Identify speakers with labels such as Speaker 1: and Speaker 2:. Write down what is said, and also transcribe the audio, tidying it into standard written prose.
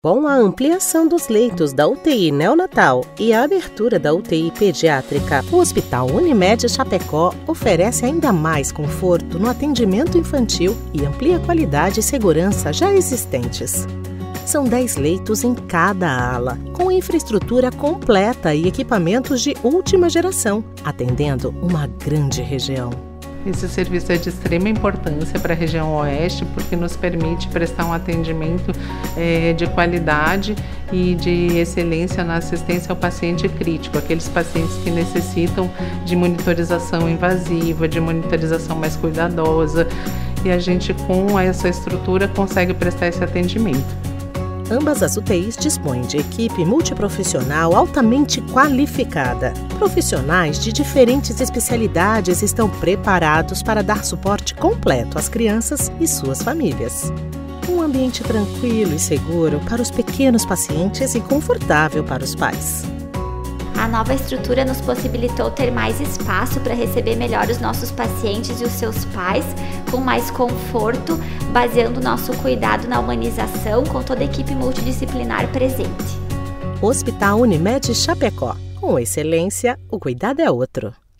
Speaker 1: Com a ampliação dos leitos da UTI neonatal e a abertura da UTI pediátrica, o Hospital Unimed Chapecó oferece ainda mais conforto no atendimento infantil e amplia a qualidade e segurança já existentes. São 10 leitos em cada ala, com infraestrutura completa e equipamentos de última geração, atendendo uma grande região.
Speaker 2: Esse serviço é de extrema importância para a região oeste, porque nos permite prestar um atendimento de qualidade e de excelência na assistência ao paciente crítico, aqueles pacientes que necessitam de monitorização invasiva, de monitorização mais cuidadosa, e a gente, com essa estrutura, consegue prestar esse atendimento.
Speaker 1: Ambas as UTIs dispõem de equipe multiprofissional altamente qualificada. Profissionais de diferentes especialidades estão preparados para dar suporte completo às crianças e suas famílias. Um ambiente tranquilo e seguro para os pequenos pacientes e confortável para os pais.
Speaker 3: A nova estrutura nos possibilitou ter mais espaço para receber melhor os nossos pacientes e os seus pais, com mais conforto, baseando nosso cuidado na humanização com toda a equipe multidisciplinar presente.
Speaker 1: Hospital Unimed Chapecó. Com excelência, o cuidado é outro.